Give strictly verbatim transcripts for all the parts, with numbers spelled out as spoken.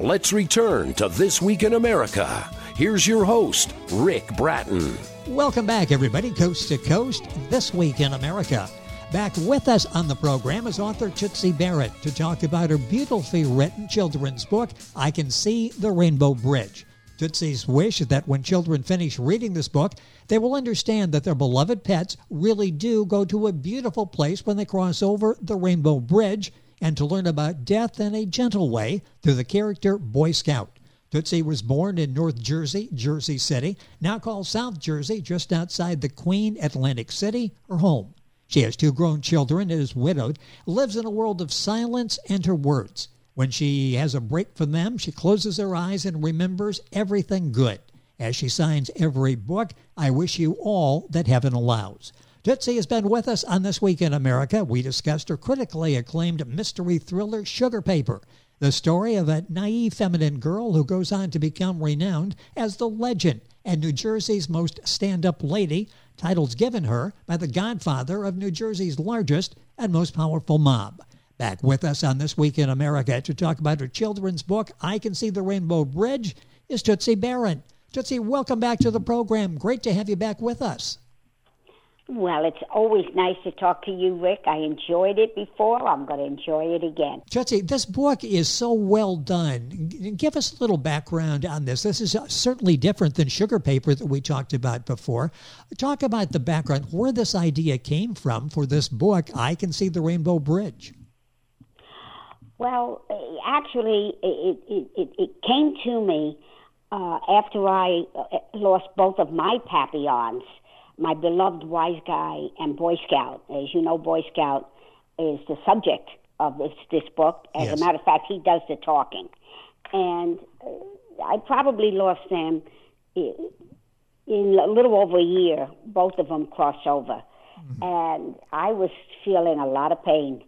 Let's return to This Week in America. Here's your host, Rick Bratton. Welcome back, everybody, coast to coast, This Week in America. Back with us on the program is author Tootsie Barrett to talk about her beautifully written children's book, I Can See the Rainbow Bridge. Tootsie's wish is that when children finish reading this book, they will understand that their beloved pets really do go to a beautiful place when they cross over the Rainbow Bridge, and to learn about death in a gentle way through the character Boy Scout. Tootsie was born in North Jersey, Jersey City, now called South Jersey, just outside the Queen Atlantic City, her home. She has two grown children, is widowed, lives in a world of silence and her words. When she has a break from them, she closes her eyes and remembers everything good. As she signs every book, I wish you all that heaven allows. Tootsie has been with us on This Week in America. We discussed her critically acclaimed mystery thriller, Sugar Paper, the story of a naive feminine girl who goes on to become renowned as the legend and New Jersey's most stand-up lady, titles given her by the godfather of New Jersey's largest and most powerful mob. Back with us on This Week in America to talk about her children's book, I Can See the Rainbow Bridge, is Tootsie Barrett. Tootsie, welcome back to the program. Great to have you back with us. Well, it's always nice to talk to you, Rick. I enjoyed it before. I'm going to enjoy it again. Tootsie, this book is so well done. Give us a little background on this. This is certainly different than Sugar Paper that we talked about before. Talk about the background, where this idea came from for this book, I Can See the Rainbow Bridge. Well, actually, it, it, it, it came to me uh, after I lost both of my papillons, my beloved Wise Guy and Boy Scout. As you know, Boy Scout is the subject of this, this book. As Yes. a matter of fact, he does the talking. And uh, I probably lost them in, in a little over a year. Both of them crossed over. Mm-hmm. And I was feeling a lot of pain.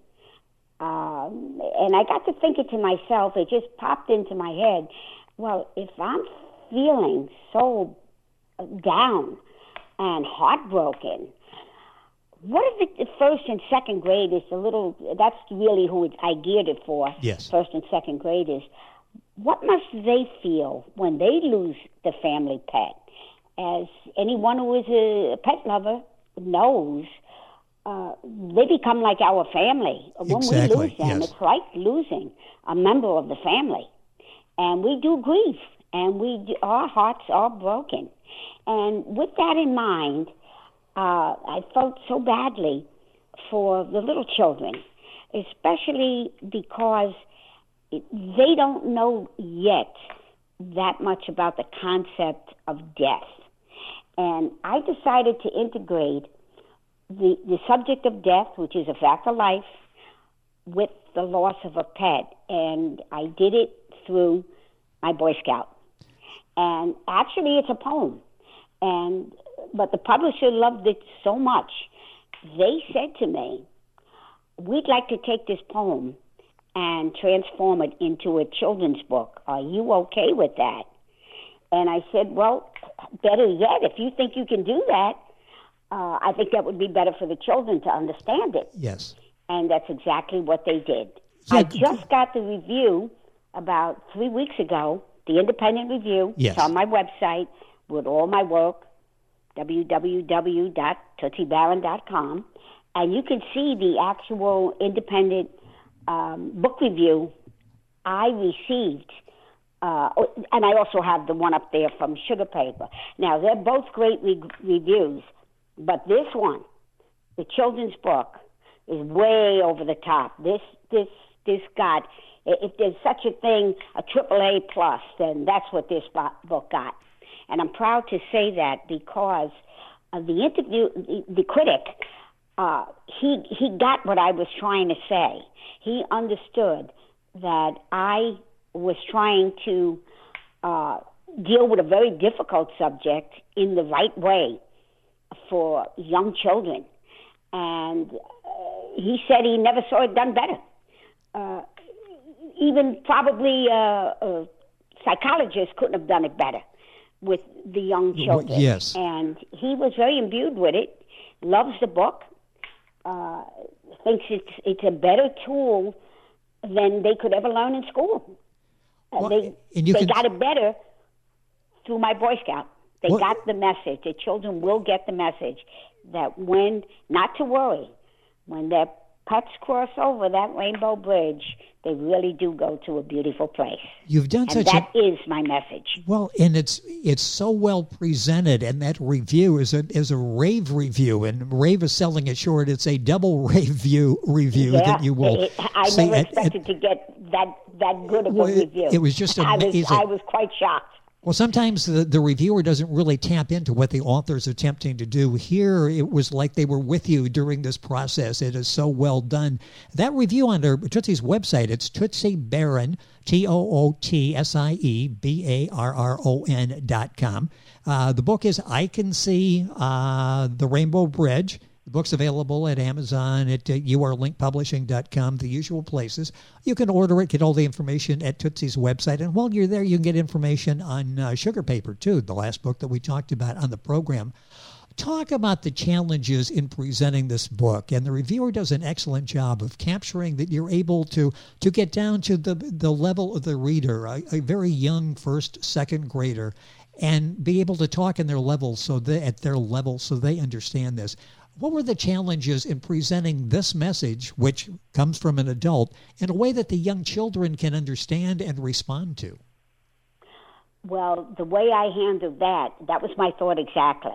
Um, and I got to thinking to myself, it just popped into my head, well, if I'm feeling so down and heartbroken, what if it, the first and second grade is a little, that's really who it, I geared it for, yes. First and second graders. What must they feel when they lose the family pet? As anyone who is a pet lover knows, uh, they become like our family. When exactly. we lose them, yes. it's like losing a member of the family. And we do grieve, and we do, our hearts are broken. And with that in mind, uh, I felt so badly for the little children, especially because it, they don't know yet that much about the concept of death. And I decided to integrate the, the subject of death, which is a fact of life, with the loss of a pet. And I did it through my Boy Scout. And actually, it's a poem. And but the publisher loved it so much, they said to me, we'd like to take this poem and transform it into a children's book. Are you okay with that? And I said, well, better yet, if you think you can do that, uh, I think that would be better for the children to understand it. Yes. And that's exactly what they did. Yeah. I just got the review about three weeks ago, the independent review. Yes. It's on my website with all my work, w w w dot tootsie barron dot com, and you can see the actual independent um, book review I received. Uh, and I also have the one up there from Sugar Paper. Now, they're both great re- reviews, but this one, the children's book, is way over the top. This, this, this got, if there's such a thing, a triple A plus, then that's what this book got. And I'm proud to say that because of the interview, the, the critic, uh, he he got what I was trying to say. He understood that I was trying to uh, deal with a very difficult subject in the right way for young children. And uh, he said he never saw it done better. Uh, even probably uh, uh, psychologists couldn't have done it better with the young children. Yes. And he was very imbued with it, loves the book, uh, thinks it's it's a better tool than they could ever learn in school. Uh, Well, they and you they can, got it better through my Boy Scout. They well, got the message. The children will get the message that when, not to worry, when their pets cross over that rainbow bridge, they really do go to a beautiful place. You've done and such that a, is my message. Well, and it's it's so well presented, and that review is a is a rave review, and Rave is selling it short. It's a double rave view review Yeah, that you will. It, I see never at, expected at, to get that that good of well, a review. It was just amazing. I was, I was quite shocked. Well, sometimes the, the reviewer doesn't really tap into what the author's attempting to do. Here, it was like they were with you during this process. It is so well done. That review on their Tootsie's website, it's Tootsie Barron, T O O T S I E B A R R O N dot com. Uh, the book is I Can See uh, the Rainbow Bridge. The book's available at Amazon, at uh, U R link publishing dot com, the usual places. You can order it, get all the information at Tootsie's website. And while you're there, you can get information on uh, Sugar Paper, too, the last book that we talked about on the program. Talk about the challenges in presenting this book. And the reviewer does an excellent job of capturing that you're able to, to get down to the, the level of the reader, a, a very young first, second grader, and be able to talk in their level so they, at their level so they understand this. What were the challenges in presenting this message, which comes from an adult, in a way that the young children can understand and respond to? Well, the way I handled that, that was my thought exactly.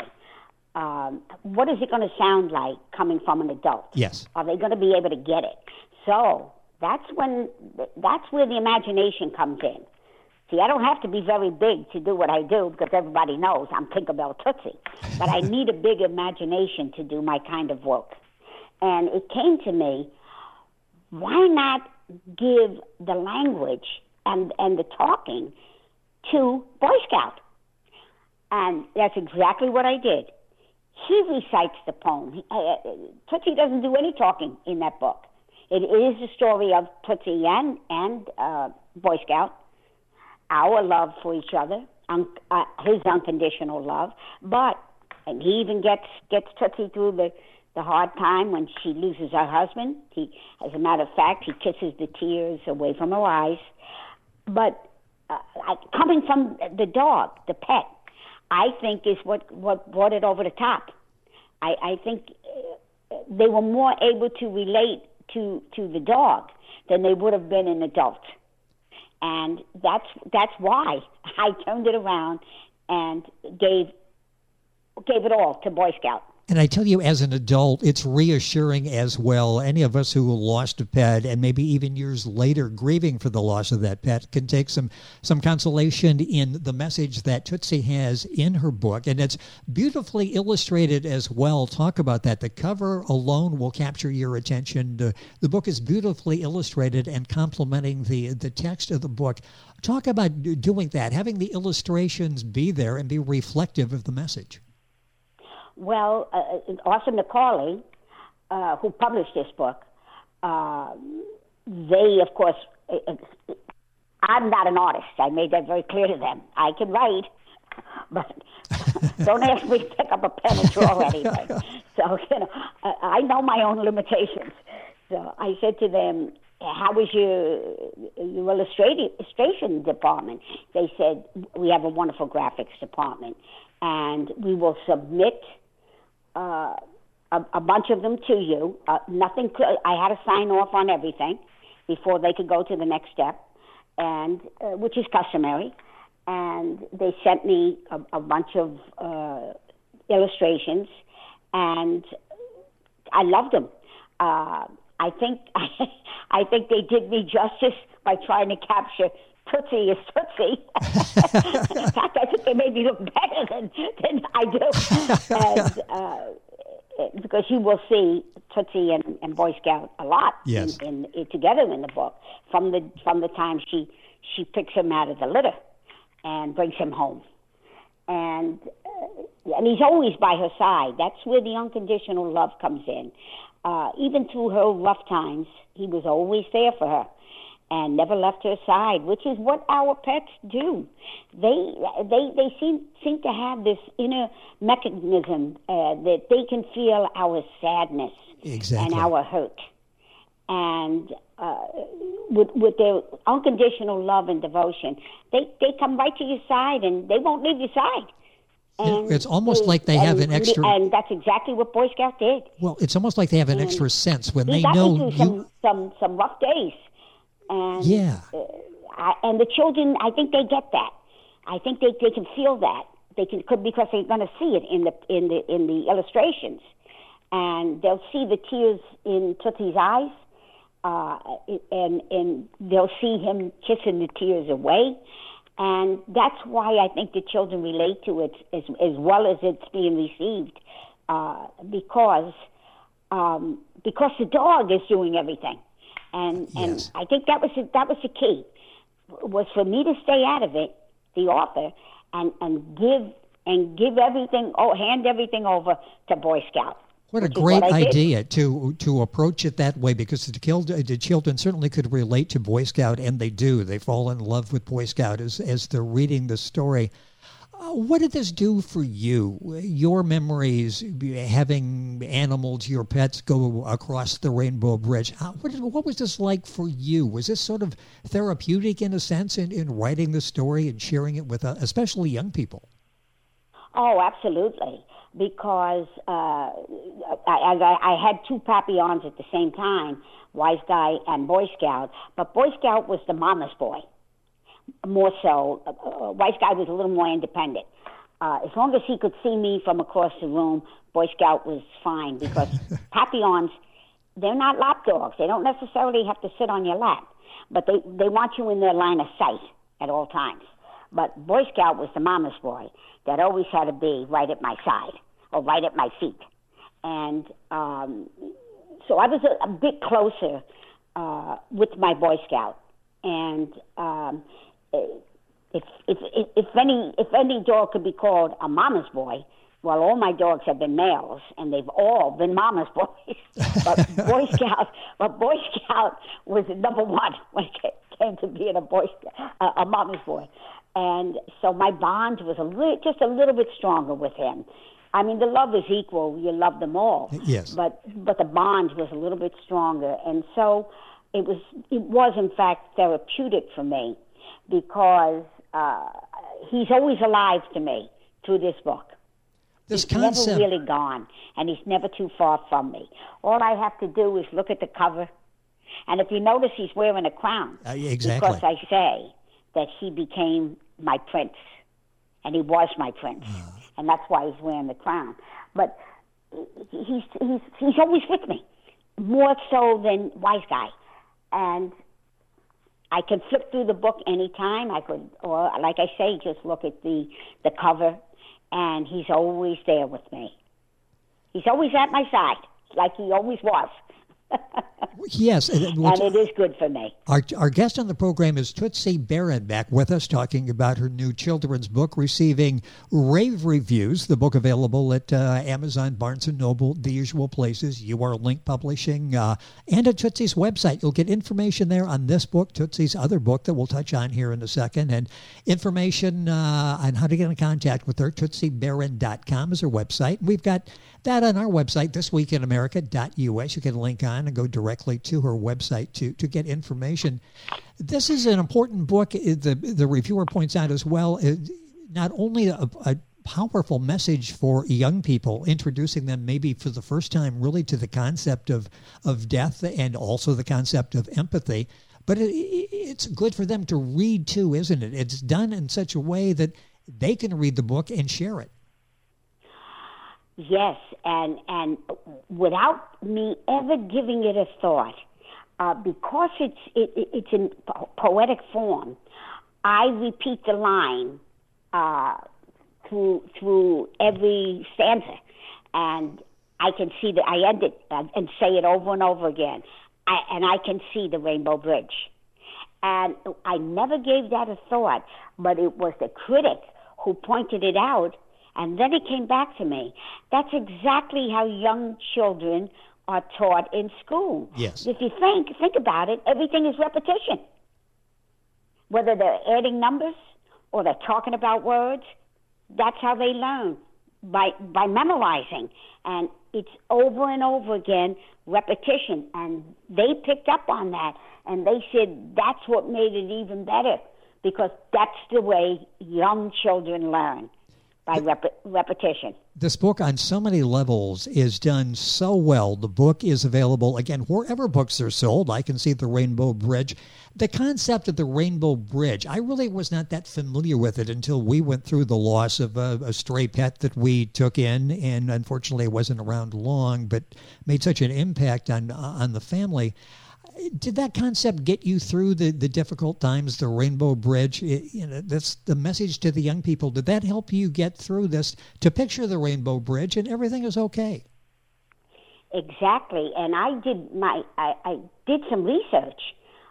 Um, what is it going to sound like coming from an adult? Yes. Are they going to be able to get it? So that's when that's where the imagination comes in. See, I don't have to be very big to do what I do because everybody knows I'm Tinkerbell Tootsie. But I need a big imagination to do my kind of work. And it came to me, why not give the language and, and the talking to Boy Scout? And that's exactly what I did. He recites the poem. He, uh, Tootsie doesn't do any talking in that book. It is the story of Tootsie and, and uh, Boy Scout. Our love for each other, un- uh, his unconditional love, but, and he even gets gets Tootsie through the, the hard time when she loses her husband. He, as a matter of fact, he kisses the tears away from her eyes. But uh, I, coming from the dog, the pet, I think is what, what brought it over the top. I, I think uh, they were more able to relate to, to the dog than they would have been an adult. And that's that's why I turned it around and gave gave it all to Boy Scout. And I tell you, as an adult, it's reassuring as well. Any of us who lost a pet, and maybe even years later grieving for the loss of that pet, can take some, some consolation in the message that Tootsie has in her book. And it's beautifully illustrated as well. Talk about that. The cover alone will capture your attention. The, the book is beautifully illustrated and complementing the, the text of the book. Talk about doing that, having the illustrations be there and be reflective of the message. Well, uh, Austin McCauley, uh, who published this book, uh, they, of course, uh, I'm not an artist. I made that very clear to them. I can write, but don't ask me to pick up a pen and draw anything. So, you know, I know my own limitations. So I said to them, how was your, your illustration department? They said, we have a wonderful graphics department, and we will submit Uh, a, a bunch of them to you. Uh, nothing. Could, I had to sign off on everything before they could go to the next step, and uh, which is customary. And they sent me a, a bunch of uh, illustrations, and I loved them. Uh, I think I think they did me justice by trying to capture Tootsie is Tootsie. In fact, I think they made me look better than, than I do. And, uh, because you will see Tootsie and, and Boy Scout a lot yes. in, in, in, together in the book from the from the time she, she picks him out of the litter and brings him home. And, uh, and he's always by her side. That's where the unconditional love comes in. Uh, even through her rough times, he was always there for her and never left her side, which is what our pets do. They they they seem seem to have this inner mechanism uh, that they can feel our sadness exactly. and our hurt. And uh, with, with their unconditional love and devotion, they, they come right to your side and they won't leave your side. And it's almost they, like they have and, an extra... And that's exactly what Boy Scout did. Well, it's almost like they have an and extra sense when they got know me through you... some, some, some rough days. And, yeah. Uh, I, and the children, I think they get that. I think they, they can feel that. They can could because they're going to see it in the in the in the illustrations, and they'll see the tears in Tootsie's eyes, uh, and and they'll see him kissing the tears away, and that's why I think the children relate to it as as well as it's being received, uh, because um, because the dog is doing everything, and yes. and I think that was the, that was the key, was for me to stay out of it, the author. And, and give and give everything, oh, hand everything over to Boy Scout. What a great what idea to to approach it that way, because the, the children certainly could relate to Boy Scout, and they do. They fall in love with Boy Scout as, as they're reading the story. Uh, what did this do for you? Your memories, having animals, your pets go across the Rainbow Bridge. How, what, what was this like for you? Was this sort of therapeutic in a sense in, in writing the story and sharing it with uh, especially young people? Oh, absolutely. Because uh, I, I, I had two papillons at the same time, Wise Guy and Boy Scout. But Boy Scout was the mama's boy. More so, uh, Wise Guy was a little more independent. Uh, as long as he could see me from across the room, Boy Scout was fine, because papillons, they're not lap dogs. They don't necessarily have to sit on your lap, but they, they want you in their line of sight at all times. But Boy Scout was the mama's boy that always had to be right at my side or right at my feet. And um, so I was a, a bit closer uh, with my Boy Scout. And um, if, if if if any if any dog could be called a mama's boy, well, all my dogs have been males, and they've all been mama's boys. But Boy Scout, but Boy Scout was number one when it came to being a boy, uh, a mama's boy, and so my bond was a li- just a little bit stronger with him. I mean, the love is equal; you love them all. Yes. But but the bond was a little bit stronger, and so it was it was in fact therapeutic for me, because uh, he's always alive to me through this book. This he's concept... never really gone, and he's never too far from me. All I have to do is look at the cover, and if you notice, he's wearing a crown. Uh, exactly. Because I say that he became my prince, and he was my prince, uh. and that's why he's wearing the crown. But he's he's he's always with me, more so than Wise Guy, and I can flip through the book anytime. I could, or like I say, just look at the the cover. And he's always there with me. He's always at my side, like he always was. Yes. And it is good for me. Our, our guest on the program is Tootsie Barron, back with us, talking about her new children's book, receiving rave reviews. The book available at uh, Amazon, Barnes and Noble, the usual places. U R Link Publishing, uh, and at Tootsie's website. You'll get information there on this book, Tootsie's other book that we'll touch on here in a second, and information uh, on how to get in contact with her. Tootsie Barron dot com is her website. We've got that on our website, this week in america dot u s. You can link on and go directly to her website to, to get information. This is an important book. The, the reviewer points out as well, not only a, a powerful message for young people, introducing them maybe for the first time really to the concept of, of death and also the concept of empathy, but it, it's good for them to read too, isn't it? It's done in such a way that they can read the book and share it. Yes, and and without me ever giving it a thought, uh, because it's it, it's in po- poetic form, I repeat the line uh, through through every stanza, and I can see that I end it uh, and say it over and over again, I, and I can see the Rainbow Bridge, and I never gave that a thought, but it was the critic who pointed it out. And then it came back to me. That's exactly how young children are taught in school. Yes. If you think think about it, everything is repetition. Whether they're adding numbers or they're talking about words, that's how they learn, by by memorizing. And it's over and over again, repetition. And they picked up on that, and they said that's what made it even better, because that's the way young children learn, by rep- repetition. This book on so many levels is done so well. The book is available, again, wherever books are sold. I Can See the Rainbow Bridge. The concept of the Rainbow Bridge, I really was not that familiar with it until we went through the loss of a, a stray pet that we took in, and unfortunately it wasn't around long, but made such an impact on on the family. Did that concept get you through the, the difficult times, the Rainbow Bridge? It, you know, that's the message to the young people. Did that help you get through this, to picture the Rainbow Bridge and everything is okay? Exactly. And I did my I, I did some research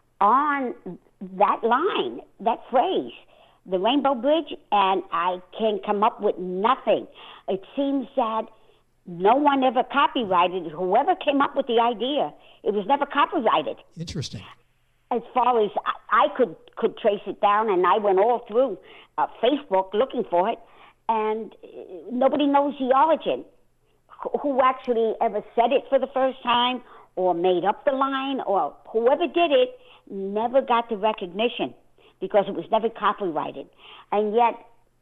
on that line, that phrase, the Rainbow Bridge, and I can come up with nothing. It seems that no one ever copyrighted it. Whoever came up with the idea, it was never copyrighted. Interesting. As far as I, I could, could trace it down, and I went all through uh, Facebook looking for it, and nobody knows the origin. Who actually ever said it for the first time, or made up the line, or whoever did it never got the recognition because it was never copyrighted. And yet,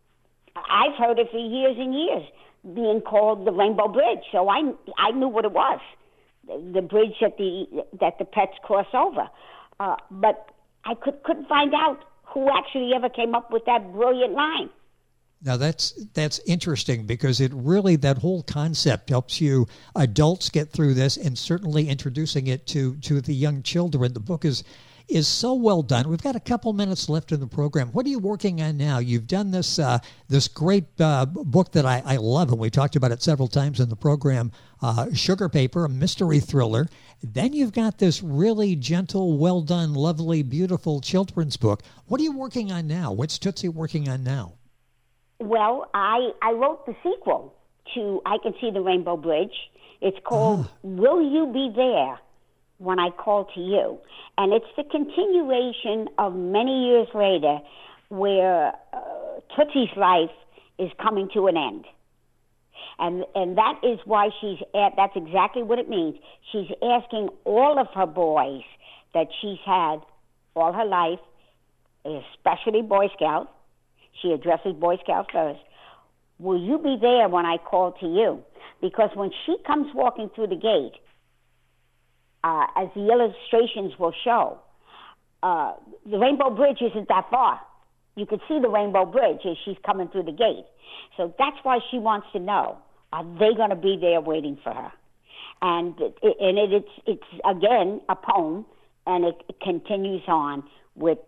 I've heard it for years and years, being called the Rainbow Bridge. So I, I knew what it was, the, the bridge that the that the pets cross over. Uh, but I could, couldn't find out who actually ever came up with that brilliant line. Now, that's that's interesting, because it really, that whole concept helps you adults get through this, and certainly introducing it to, to the young children. The book is is so well done. We've got a couple minutes left in the program. What are you working on now? You've done this uh, this great uh, book that I, I love, and we talked about it several times in the program, uh, Sugar Paper, a mystery thriller. Then you've got this really gentle, well done, lovely, beautiful children's book. What are you working on now? What's Tootsie working on now? Well, I, I wrote the sequel to I Can See the Rainbow Bridge. It's called oh. Will You Be There When I Call to You? And it's the continuation of many years later, where uh, Tootsie's life is coming to an end. And and that is why she's, at, that's exactly what it means. She's asking all of her boys that she's had all her life, especially Boy Scouts. She addresses Boy Scouts first. Will you be there when I call to you? Because when she comes walking through the gate, uh, as the illustrations will show, uh, the Rainbow Bridge isn't that far. You can see the Rainbow Bridge as she's coming through the gate. So that's why she wants to know, are they going to be there waiting for her? And, it, and it, it's, it's, again, a poem, and it, it continues on with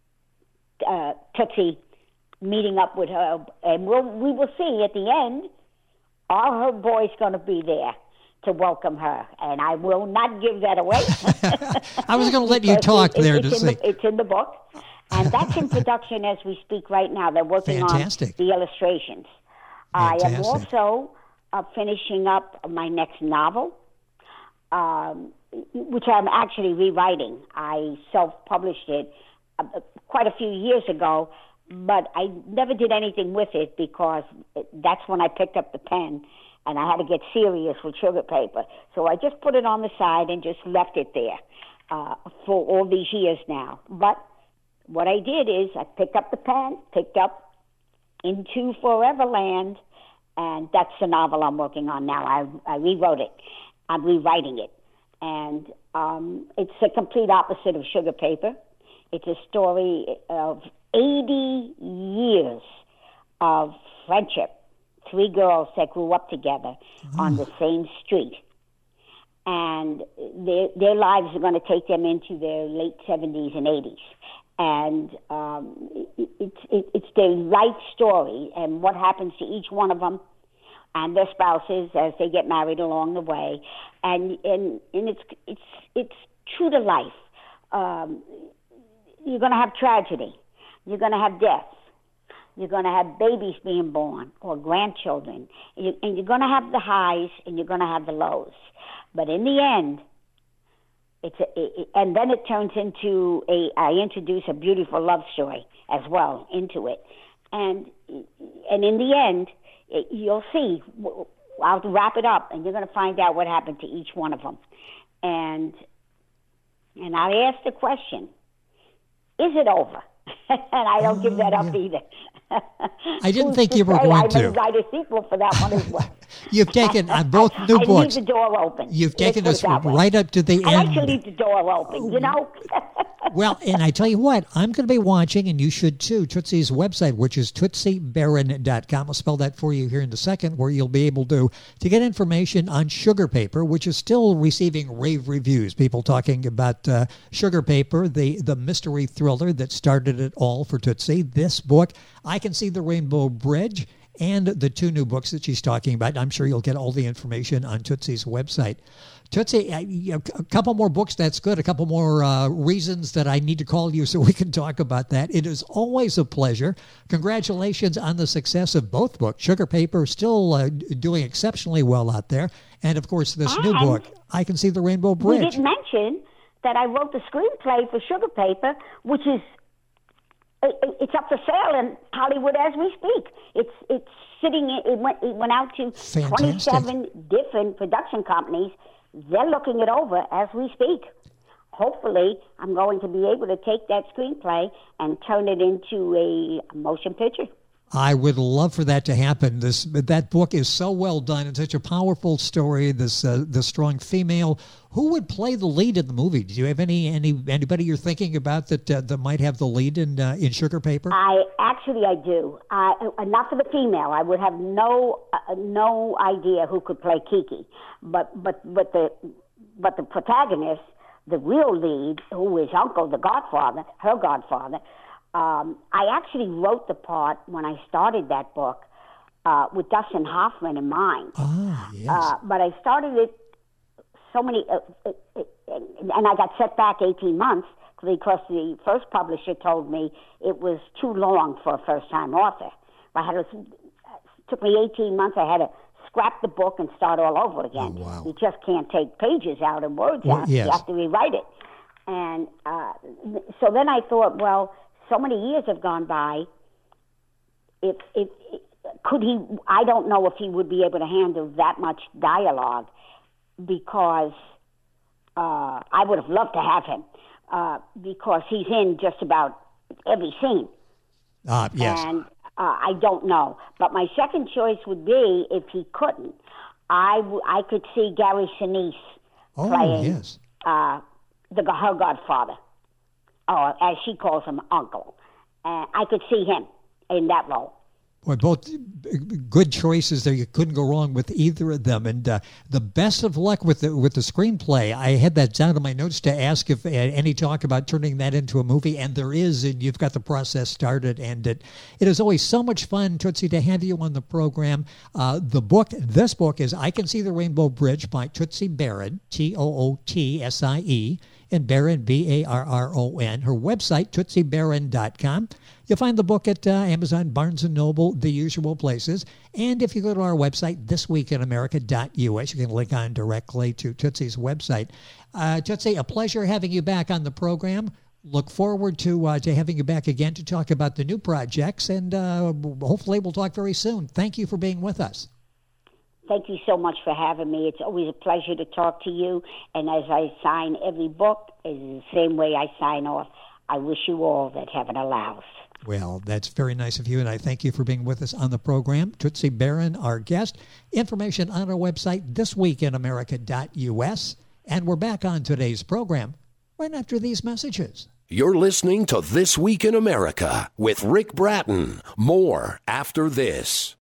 uh, Tootsie meeting up with her, and we'll, we will see at the end, are her boys going to be there to welcome her? And I will not give that away. I was going to let you talk it, there it, to it's see. In the, it's in the book, and that's in production as we speak right now. They're working Fantastic. on the illustrations. Fantastic. I am also uh, finishing up my next novel, um, which I'm actually rewriting. I self-published it uh, quite a few years ago, but I never did anything with it because that's when I picked up the pen and I had to get serious with Sugar Paper. So I just put it on the side and just left it there uh, for all these years now. But what I did is I picked up the pen, picked up Into Foreverland, and that's the novel I'm working on now. I, I rewrote it. I'm rewriting it. And um, it's a complete opposite of Sugar Paper. It's a story of eighty years of friendship. Three girls that grew up together mm. on the same street. And their, their lives are going to take them into their late seventies and eighties. And um, it, it's, it, it's their life story and what happens to each one of them and their spouses as they get married along the way. And, and, and it's, it's, it's true to life. Um, you're going to have tragedy. You're going to have death. You're going to have babies being born or grandchildren. And you're going to have the highs and you're going to have the lows. But in the end, it's a, it, and then it turns into a, I introduce a beautiful love story as well into it. And and in the end, it, you'll see I'll wrap it up, and you're going to find out what happened to each one of them. And and I asked the question, is it over? And I don't oh, give that up yeah. either. I didn't think you were going I to. I may write a sequel for that one as well. You've taken on both new I books. I leave the door open. You've taken us right up to the I end. like to leave the door open, you know? Well, and I tell you what, I'm going to be watching, and you should too, Tootsie's website, which is tootsie baron dot com. I'll spell that for you here in a second, where you'll be able to, to get information on Sugar Paper, which is still receiving rave reviews. People talking about uh, Sugar Paper, the, the mystery thriller that started it all for Tootsie. This book, I Can See the Rainbow Bridge, and the two new books that she's talking about. I'm sure you'll get all the information on Tootsie's website. Tootsie, a couple more books, that's good. A couple more uh, reasons that I need to call you so we can talk about that. It is always a pleasure. Congratulations on the success of both books. Sugar Paper still uh, doing exceptionally well out there. And, of course, this and new book, I Can See the Rainbow Bridge. We didn't mention that I wrote the screenplay for Sugar Paper, which is it's up for sale in Hollywood as we speak. It's it's sitting. It went it went out to Fantastic. twenty-seven different production companies. They're looking it over as we speak. Hopefully, I'm going to be able to take that screenplay and turn it into a motion picture. I would love for that to happen. This that book is so well done. It's such a powerful story. This uh, the strong female. Who would play the lead in the movie? Do you have any any anybody you're thinking about that uh, that might have the lead in uh, in Sugar Paper? I actually I do. Uh, not for the female. I would have no uh, no idea who could play Kiki. But but but the but the protagonist, the real lead, who is Uncle, the Godfather, her Godfather. Um, I actually wrote the part when I started that book uh, with Dustin Hoffman in mind. Ah, yes. Uh, but I started it so many, uh, uh, uh, and I got set back eighteen months because the first publisher told me it was too long for a first-time author. I had to, it took me eighteen months. I had to scrap the book and start all over again. Oh, wow. You just can't take pages out and words well, out. Yes. You have to rewrite it. And uh, so then I thought, well, so many years have gone by. If, if, if could he? I don't know if he would be able to handle that much dialogue, because uh, I would have loved to have him uh, because he's in just about every scene. Ah, yes. And uh, I don't know, but my second choice would be if he couldn't. I, w- I could see Gary Sinise oh, playing yes. uh, the her Godfather. Or as she calls him, Uncle. Uh, I could see him in that role. Well, both good choices there. You couldn't go wrong with either of them. And uh, the best of luck with the with the screenplay. I had that down in my notes to ask if uh, any talk about turning that into a movie, and there is, and you've got the process started. And it it is always so much fun, Tootsie, to have you on the program. Uh, the book, this book is I Can See the Rainbow Bridge by Tootsie Baron, T O O T S I E, and Baron, B A R R O N. Her website, tootsie baron dot com. You'll find the book at uh, Amazon, Barnes and Noble, the usual places. And if you go to our website, this week in america dot U S, you can link on directly to Tootsie's website. Uh, Tootsie, a pleasure having you back on the program. Look forward to uh, to having you back again to talk about the new projects, and uh, hopefully we'll talk very soon. Thank you for being with us. Thank you so much for having me. It's always a pleasure to talk to you. And as I sign every book, is the same way I sign off. I wish you all that heaven allows. Well, that's very nice of you, and I thank you for being with us on the program. Tootsie Baron, our guest. Information on our website, this week in america dot U S. And we're back on today's program right after these messages. You're listening to This Week in America with Rick Bratton. More after this.